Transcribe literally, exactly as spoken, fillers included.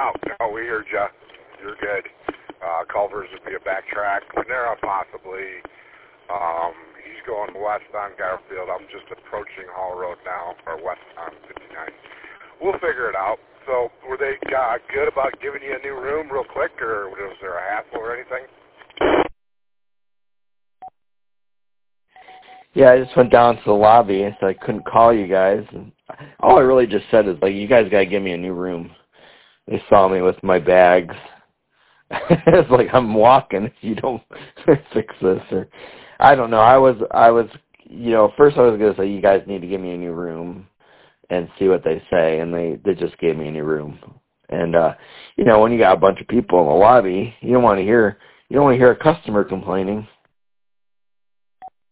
No, no, we heard you. You're good. Uh, Culver's would be a backtrack. Panera possibly. Um, he's going west on Garfield. I'm just approaching Hall Road now, or west on fifty-nine. We'll figure it out. So were they uh, good about giving you a new room real quick, or was there a hassle or anything? Yeah, I just went down to the lobby, so I couldn't call you guys. And all I really just said is, like, you guys got to give me a new room. They saw me with my bags. It's like, I'm walking if you don't fix this. Or I don't know. I was, I was, you know, first I was going to say, you guys need to give me a new room and see what they say. And they, they just gave me a new room. And, uh, you know, when you got a bunch of people in the lobby, you don't want to hear, you don't want to hear a customer complaining.